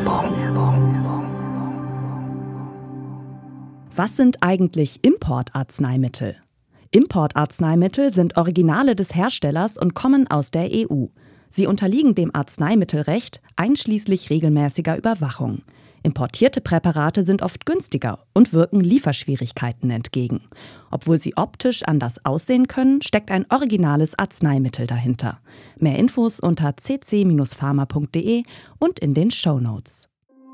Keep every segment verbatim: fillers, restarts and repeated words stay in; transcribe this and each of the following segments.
Was sind eigentlich Importarzneimittel? Importarzneimittel sind Originale des Herstellers und kommen aus der E U. Sie unterliegen dem Arzneimittelrecht, einschließlich regelmäßiger Überwachung. Importierte Präparate sind oft günstiger und wirken Lieferschwierigkeiten entgegen. Obwohl sie optisch anders aussehen können, steckt ein originales Arzneimittel dahinter. Mehr Infos unter c c Bindestrich pharma punkt d e und in den Shownotes.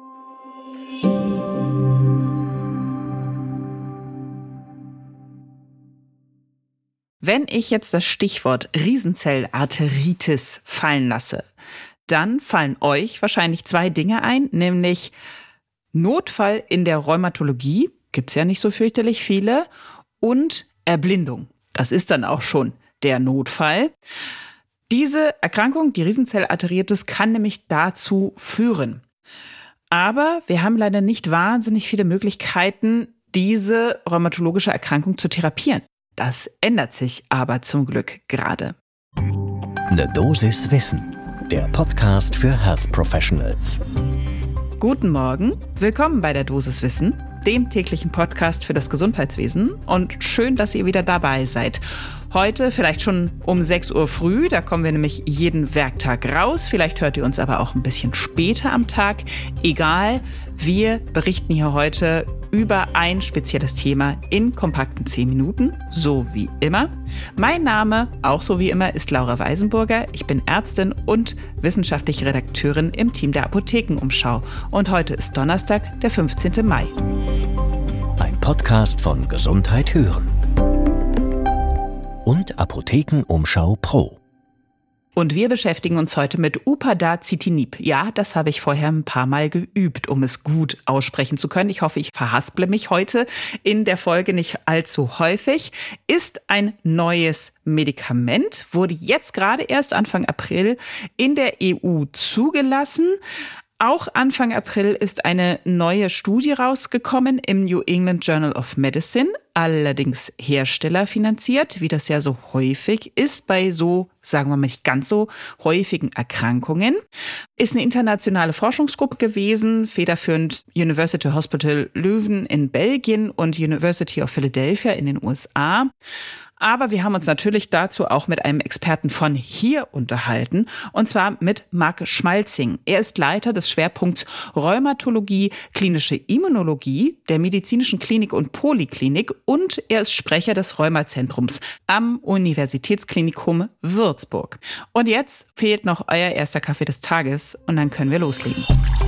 Wenn ich jetzt das Stichwort Riesenzellarteritis fallen lasse, dann fallen euch wahrscheinlich zwei Dinge ein, nämlich Notfall in der Rheumatologie, gibt's ja nicht so fürchterlich viele, und Erblindung. Das ist dann auch schon der Notfall. Diese Erkrankung, die Riesenzellarteritis, kann nämlich dazu führen. Aber wir haben leider nicht wahnsinnig viele Möglichkeiten, diese rheumatologische Erkrankung zu therapieren. Das ändert sich aber zum Glück gerade. Eine Dosis Wissen, der Podcast für Health Professionals. Guten Morgen, willkommen bei der Dosis Wissen, dem täglichen Podcast für das Gesundheitswesen, und schön, dass ihr wieder dabei seid. Heute vielleicht schon um sechs Uhr früh, da kommen wir nämlich jeden Werktag raus. Vielleicht hört ihr uns aber auch ein bisschen später am Tag. Egal, wir berichten hier heute über ein spezielles Thema in kompakten zehn Minuten, so wie immer. Mein Name, auch so wie immer, ist Laura Weisenburger. Ich bin Ärztin und wissenschaftliche Redakteurin im Team der Apothekenumschau. Und heute ist Donnerstag, der fünfzehnten Mai. Ein Podcast von Gesundheit hören und Apothekenumschau Pro. Und wir beschäftigen uns heute mit Upadacitinib. Ja, das habe ich vorher ein paar Mal geübt, um es gut aussprechen zu können. Ich hoffe, ich verhasple mich heute in der Folge nicht allzu häufig. Ist ein neues Medikament, wurde jetzt gerade erst Anfang April in der E U zugelassen. Auch Anfang April ist eine neue Studie rausgekommen im New England Journal of Medicine, allerdings herstellerfinanziert, wie das ja so häufig ist bei so, sagen wir mal, nicht ganz so häufigen Erkrankungen. Ist eine internationale Forschungsgruppe gewesen, federführend University Hospital Leuven in Belgien und University of Philadelphia in den U S A. Aber wir haben uns natürlich dazu auch mit einem Experten von hier unterhalten, und zwar mit Marc Schmalzing. Er ist Leiter des Schwerpunkts Rheumatologie, klinische Immunologie der Medizinischen Klinik und Poliklinik, und er ist Sprecher des Rheumazentrums am Universitätsklinikum Würzburg. Und jetzt fehlt noch euer erster Kaffee des Tages und dann können wir loslegen.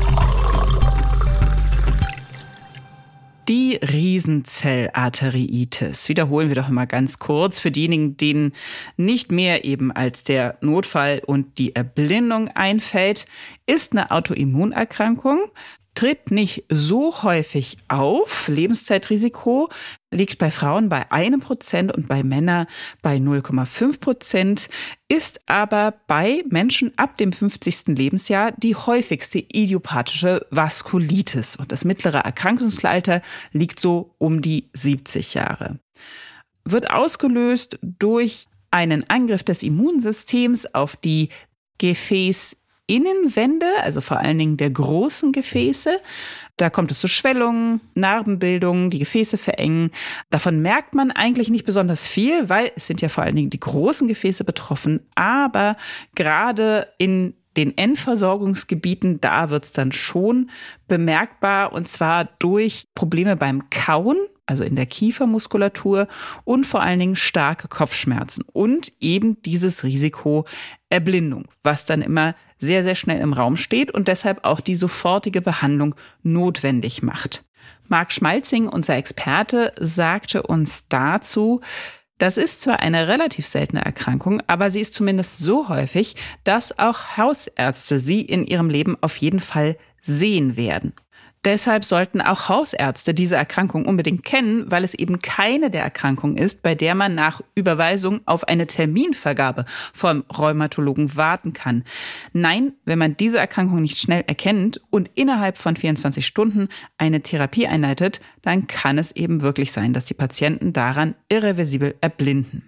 Die Riesenzellarteritis, wiederholen wir doch mal ganz kurz für diejenigen, denen nicht mehr eben als der Notfall und die Erblindung einfällt, ist eine Autoimmunerkrankung, tritt nicht so häufig auf. Lebenszeitrisiko liegt bei Frauen bei einem Prozent und bei Männern bei null Komma fünf Prozent, ist aber bei Menschen ab dem fünfzigsten Lebensjahr die häufigste idiopathische Vaskulitis. Und das mittlere Erkrankungsalter liegt so um die siebzig Jahre. Wird ausgelöst durch einen Angriff des Immunsystems auf die Gefäß Innenwände, also vor allen Dingen der großen Gefäße. Da kommt es zu Schwellungen, Narbenbildungen, die Gefäße verengen. Davon merkt man eigentlich nicht besonders viel, weil es sind ja vor allen Dingen die großen Gefäße betroffen. Aber gerade in den Endversorgungsgebieten, da wird es dann schon bemerkbar, und zwar durch Probleme beim Kauen, also in der Kiefermuskulatur, und vor allen Dingen starke Kopfschmerzen und eben dieses Risiko Erblindung, was dann immer sehr, sehr schnell im Raum steht und deshalb auch die sofortige Behandlung notwendig macht. Marc Schmalzing, unser Experte, sagte uns dazu: Das ist zwar eine relativ seltene Erkrankung, aber sie ist zumindest so häufig, dass auch Hausärzte sie in ihrem Leben auf jeden Fall sehen werden. Deshalb sollten auch Hausärzte diese Erkrankung unbedingt kennen, weil es eben keine der Erkrankungen ist, bei der man nach Überweisung auf eine Terminvergabe vom Rheumatologen warten kann. Nein, wenn man diese Erkrankung nicht schnell erkennt und innerhalb von vierundzwanzig Stunden eine Therapie einleitet, dann kann es eben wirklich sein, dass die Patienten daran irreversibel erblinden.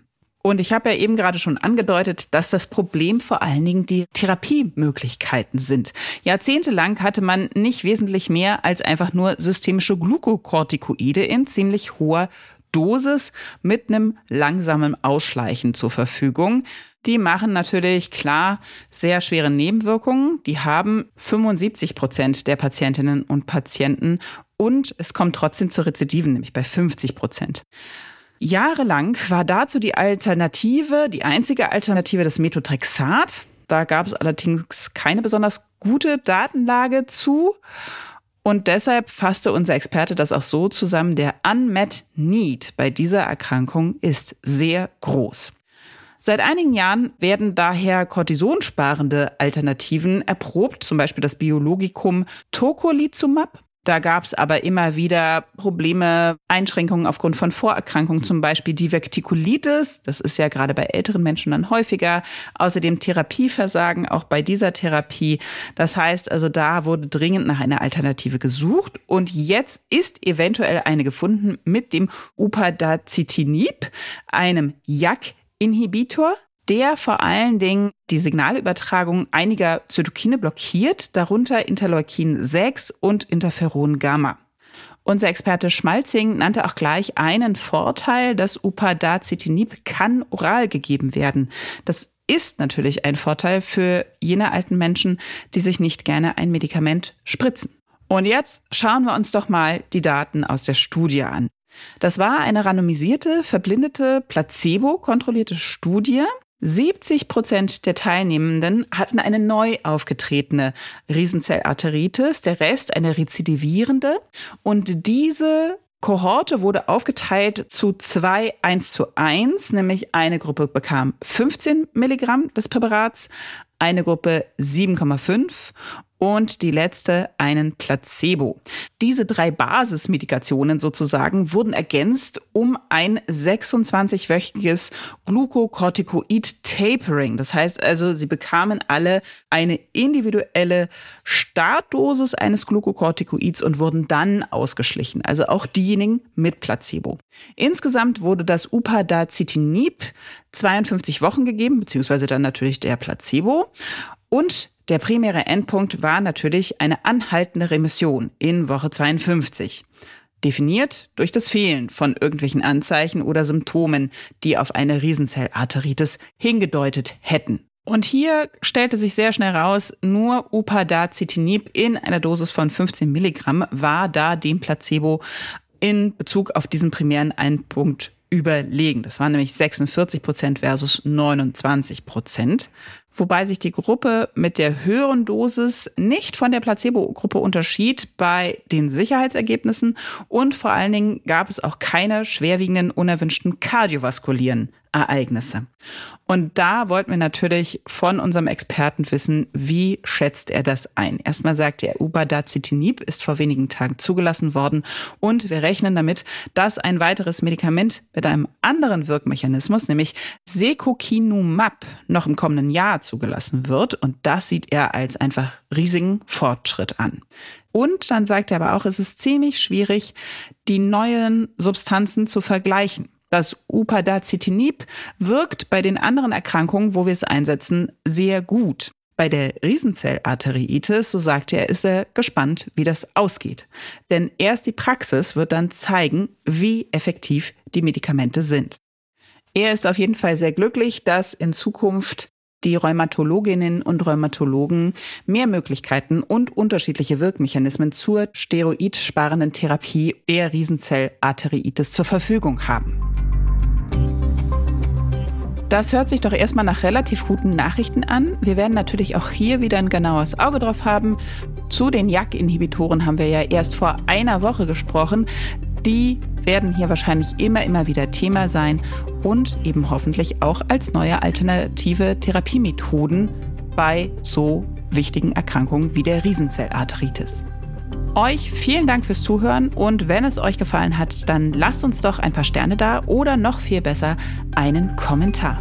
Und ich habe ja eben gerade schon angedeutet, dass das Problem vor allen Dingen die Therapiemöglichkeiten sind. Jahrzehntelang hatte man nicht wesentlich mehr als einfach nur systemische Glukokortikoide in ziemlich hoher Dosis mit einem langsamen Ausschleichen zur Verfügung. Die machen natürlich, klar, sehr schwere Nebenwirkungen. Die haben fünfundsiebzig Prozent der Patientinnen und Patienten und es kommt trotzdem zu Rezidiven, nämlich bei fünfzig Prozent. Jahrelang war dazu die Alternative, die einzige Alternative das Methotrexat. Da gab es allerdings keine besonders gute Datenlage zu. Und deshalb fasste unser Experte das auch so zusammen, der Unmet Need bei dieser Erkrankung ist sehr groß. Seit einigen Jahren werden daher kortisonsparende Alternativen erprobt, zum Beispiel das Biologikum Tocilizumab. Da gab es aber immer wieder Probleme, Einschränkungen aufgrund von Vorerkrankungen, zum Beispiel Divertikulitis. Das ist ja gerade bei älteren Menschen dann häufiger. Außerdem Therapieversagen, auch bei dieser Therapie. Das heißt also, da wurde dringend nach einer Alternative gesucht. Und jetzt ist eventuell eine gefunden mit dem Upadacitinib, einem J A K-Inhibitor, der vor allen Dingen die Signalübertragung einiger Zytokine blockiert, darunter Interleukin sechs und Interferon Gamma. Unser Experte Schmalzing nannte auch gleich einen Vorteil, das Upadacitinib kann oral gegeben werden. Das ist natürlich ein Vorteil für jene alten Menschen, die sich nicht gerne ein Medikament spritzen. Und jetzt schauen wir uns doch mal die Daten aus der Studie an. Das war eine randomisierte, verblindete, placebo-kontrollierte Studie. siebzig Prozent der Teilnehmenden hatten eine neu aufgetretene Riesenzellarteritis, der Rest eine rezidivierende. Und diese Kohorte wurde aufgeteilt zu zwei eins zu eins, nämlich eine Gruppe bekam fünfzehn Milligramm des Präparats, eine Gruppe sieben Komma fünf und die letzte einen Placebo. Diese drei Basismedikationen sozusagen wurden ergänzt um ein sechsundzwanzigwöchiges Glukokortikoid-Tapering. Das heißt also, sie bekamen alle eine individuelle Startdosis eines Glukokortikoids und wurden dann ausgeschlichen. Also auch diejenigen mit Placebo. Insgesamt wurde das Upadacitinib zweiundfünfzig Wochen gegeben, beziehungsweise dann natürlich der Placebo. Und der primäre Endpunkt war natürlich eine anhaltende Remission in Woche zweiundfünfzig. Definiert durch das Fehlen von irgendwelchen Anzeichen oder Symptomen, die auf eine Riesenzellarteritis hingedeutet hätten. Und hier stellte sich sehr schnell raus, nur Upadacitinib in einer Dosis von fünfzehn Milligramm war da dem Placebo in Bezug auf diesen primären Endpunkt überlegen. Das waren nämlich sechsundvierzig Prozent versus neunundzwanzig Prozent. Wobei sich die Gruppe mit der höheren Dosis nicht von der Placebo-Gruppe unterschied bei den Sicherheitsergebnissen und vor allen Dingen gab es auch keine schwerwiegenden unerwünschten kardiovaskulären Ereignisse. Und da wollten wir natürlich von unserem Experten wissen, wie schätzt er das ein? Erstmal sagt er, Upadacitinib ist vor wenigen Tagen zugelassen worden und wir rechnen damit, dass ein weiteres Medikament mit einem anderen Wirkmechanismus, nämlich Secukinumab, noch im kommenden Jahr zugelassen wird und das sieht er als einfach riesigen Fortschritt an. Und dann sagt er aber auch, es ist ziemlich schwierig, die neuen Substanzen zu vergleichen. Das Upadacitinib wirkt bei den anderen Erkrankungen, wo wir es einsetzen, sehr gut. Bei der Riesenzellarteritis, so sagt er, ist er gespannt, wie das ausgeht. Denn erst die Praxis wird dann zeigen, wie effektiv die Medikamente sind. Er ist auf jeden Fall sehr glücklich, dass in Zukunft die Rheumatologinnen und Rheumatologen mehr Möglichkeiten und unterschiedliche Wirkmechanismen zur steroidsparenden Therapie der Riesenzellarteritis zur Verfügung haben. Das hört sich doch erstmal nach relativ guten Nachrichten an. Wir werden natürlich auch hier wieder ein genaues Auge drauf haben. Zu den J A K-Inhibitoren haben wir ja erst vor einer Woche gesprochen. Die werden hier wahrscheinlich immer, immer wieder Thema sein und eben hoffentlich auch als neue alternative Therapiemethoden bei so wichtigen Erkrankungen wie der Riesenzellarteritis. Euch vielen Dank fürs Zuhören und wenn es euch gefallen hat, dann lasst uns doch ein paar Sterne da oder noch viel besser einen Kommentar.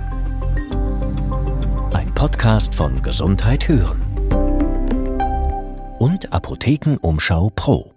Ein Podcast von Gesundheit hören und Apothekenumschau Pro.